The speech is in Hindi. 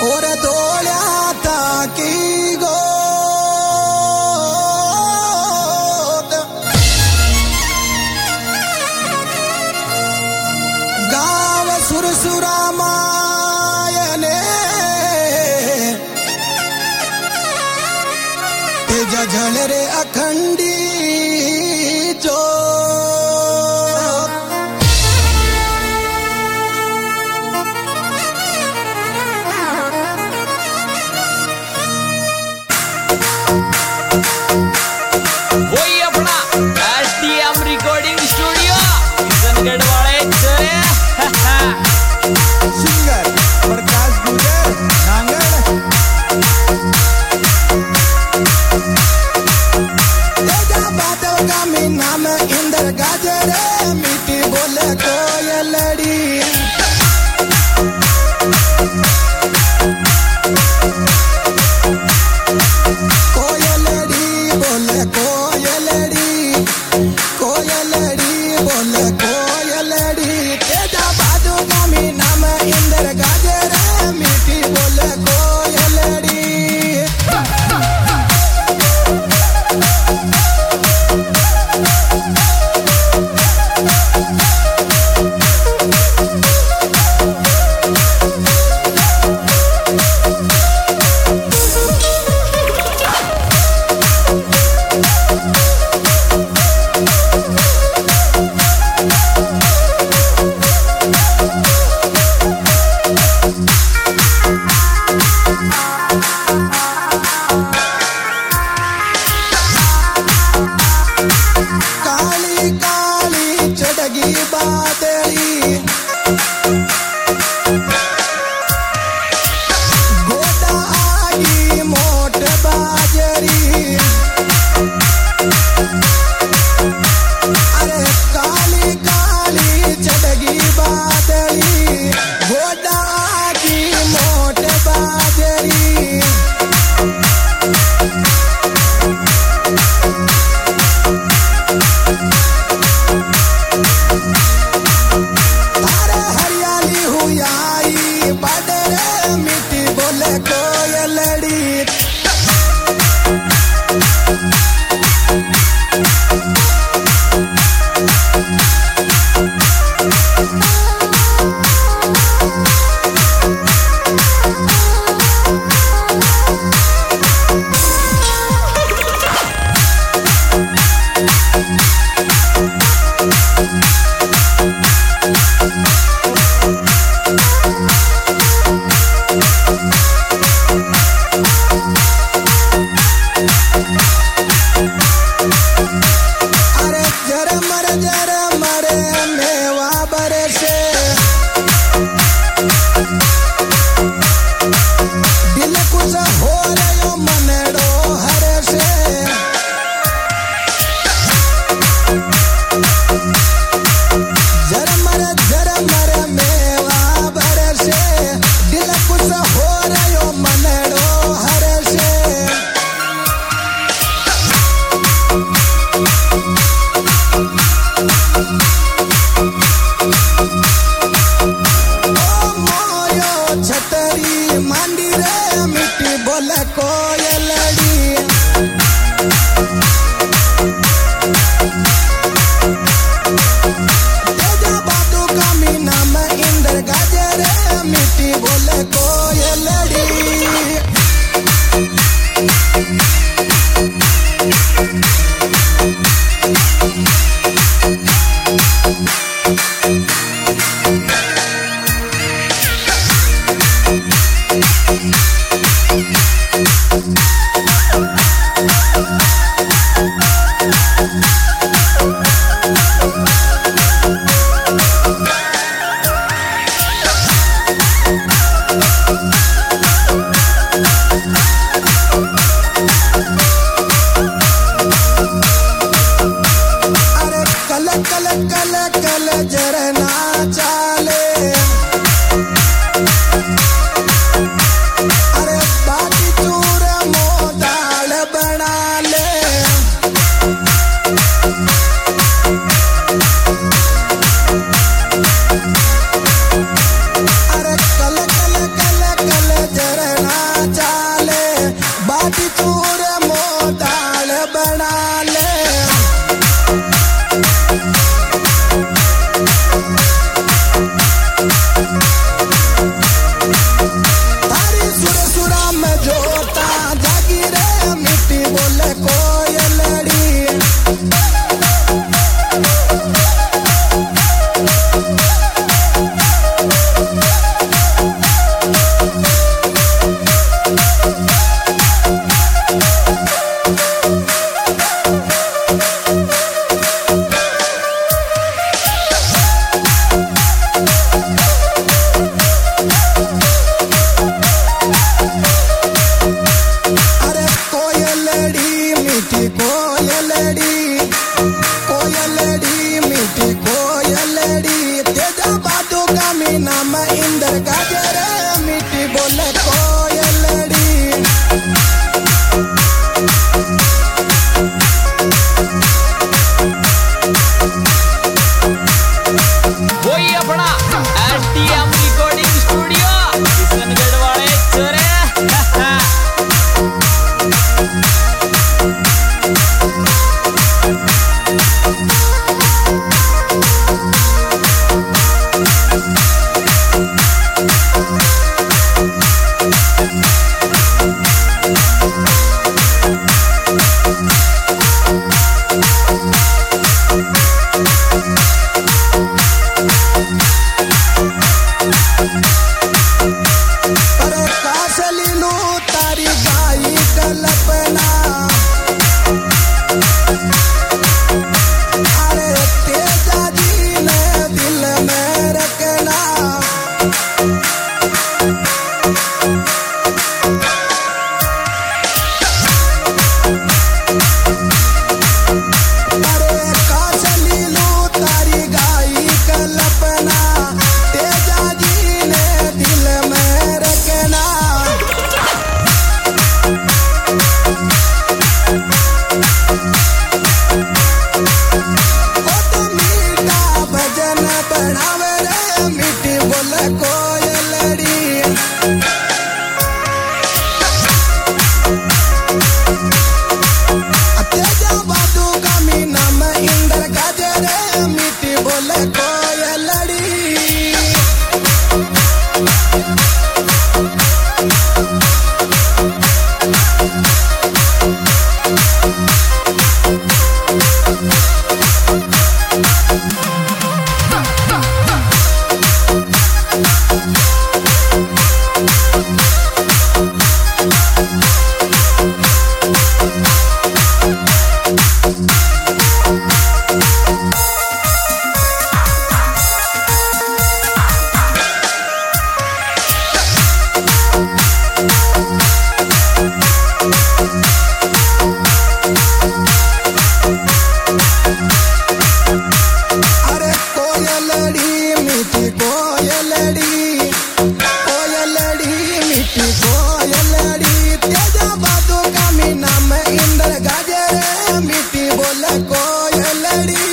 और धोल्या ताकी गोद गाव सुरसुरा मायने तेजा झल रे अखंडी जो वही अपना एसडीएम रिकॉर्डिंग स्टूडियो किशनगढ़ वाले चले सिंगर प्रकाश गुजर नांगल तेजा बादल का मी नाम इंदर गाजर मीठी बोले कोयलड़ी कोयलड़ी बोले कोयलड़ी कोयलड़ी बोले कोयलड़ी तेजा बादल का मी नाम इंदर गाजर मीठी बोले कोयलड़ी काली काली चढ़गी बादली गोदा आगी मोट बाजरी अरे काली काली चढ़गी बादली गोदा आगी मोट बाजरी तारे हरियाली हुई आई बादल मिट्टी बोले कोयलड़ी अरे जर मरे मेवा बरसे दिल कुछ हो रयो मनड़ो हर से जर मरे मेवा बरसे दिल कुछ हो रयो मनड़ो हर से मोयो छतरी मांडी रे मिट्टी बोले कोयलड़ी तेजा बादू का मी नाम इंदर गाजर मिट्टी बोले कोयलड़ी मीठी कोयलड़ी तेजा बादू का मी नाम इंदर गाजे रे मीठी बोले कोयलड़ी